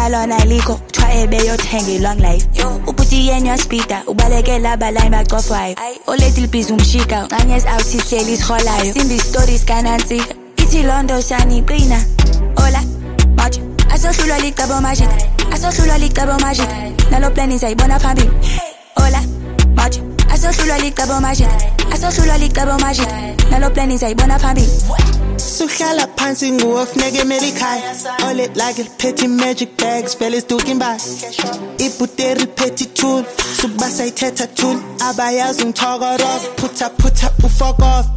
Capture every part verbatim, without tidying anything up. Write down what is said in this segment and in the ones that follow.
Ithamalo lona alikho try beyothenga long life ubuthi yena uyaspeeda ubaleke laba line baqofwayo o little busy umshika nganyes out sihleli isikholayo simbi stories kanansi ithi londo shani qina ola match asohlulwa licebo magic asohlulwa licebo magic nalo plan sayibona phambili ola match asohlulwa licebo magic asohlulwa licebo magic nalo plan sayibona phambili Suhlala phansi nguwe funeke medikhaya all it like it petty magic bags fellas talking by ibuteri petty tool suba sayithetha tool abayazi ngithokoro put up put up u fuck off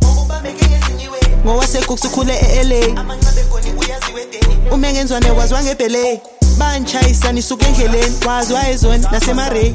ngowase kukusikhule eLA amancabe khona uyaziwe deni umengenzwane wazwa ngebhele banchayisa nisuke endleleni wazwa ezone nasemarey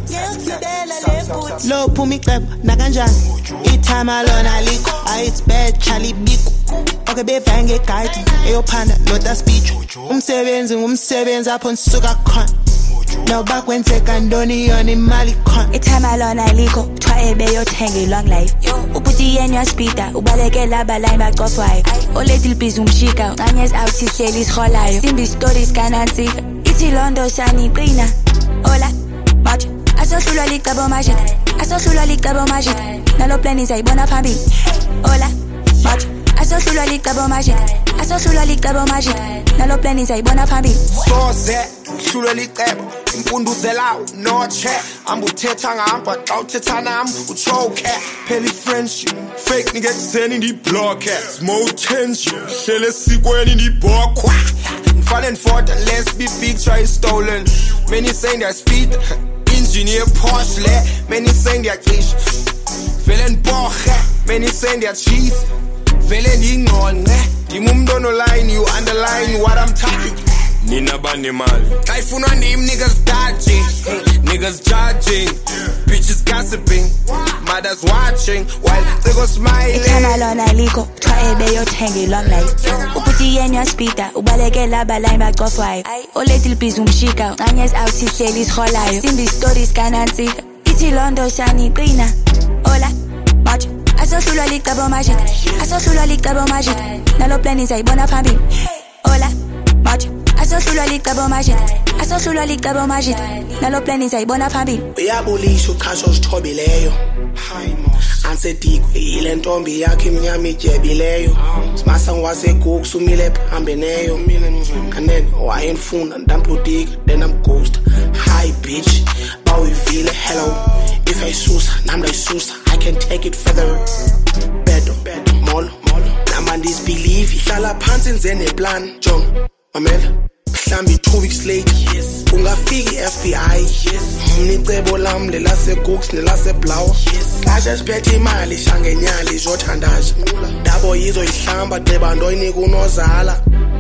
lo phumi icebo na kanjani ithama lona alikho it's bad Charlie Biko okay bevange guide eyophanda nota speech umsebenzi ngumsebenzi apho nisuka khona no bakwenzeka ndoni yona imali khona ithama lona alikho try beyothenga long life ubuthi yena uyaspeeda ubaleke laba line baqofwayo o little busy umshika nganyes out sihleli isikholayo simbi stories kanansi ithi londo shani qina ola match asohlulwa licebo magic asohlulwa licebo magic nalo plan sayibona phambili ola match asohlulwa licebo magic asohlulwa licebo magic nalo plan sayibona phambili soze hlulwa licebo impunduzelawo no check ambuthetha ngamba xa uthetha nami uchoke pheli friendship fake nigga kuseni ndi block small tension hlele sikweni ndi bokwa fun and fort unless be big try stolen many saying that speed engineer Porsche many saying that fish feeling boche many saying that cheese feeling ingqonqe ngimumntono line you underline what I'm talking Nina bani mali I phone on him niggas dodging niggas judging bitches gossiping mothers watching while they go smiling Ithamalo lona alikho try beyothenga long life ubuthi yena uyaspeeda ubaleke laba line baqofwayo o little busy umshika nganyes out sihleli isikholayo simbi stories kanansi ithi londo shani qina ola match asohlulwa licebo magic asohlulwa licebo magic nalo plan sayibona phambili ola match asohlulwa licebo magic asohlulwa licebo magic nalo plan sayibona phambili uyabulisha uqhasho usithobileyo hayi mo ansedikwe ile ntombi yakhe imnyama ijebileyo simasa ngwasekuku sumile phambeneyo kanene wayemfuna ndampludika then I'm ghost hi bitch bawivile hello if I susa namla isusa I can take it further bedo molo molo nama disbelieve ihlala phansi nze neplan jong mamela mhlambi two weeks late yes ungafiki F B I yes umnicebo lami lelase Cooks nelase Blower yes kasha siphethe imali shangenyali izothandaza dabo yizo ihlamba ceba ndo inika unozala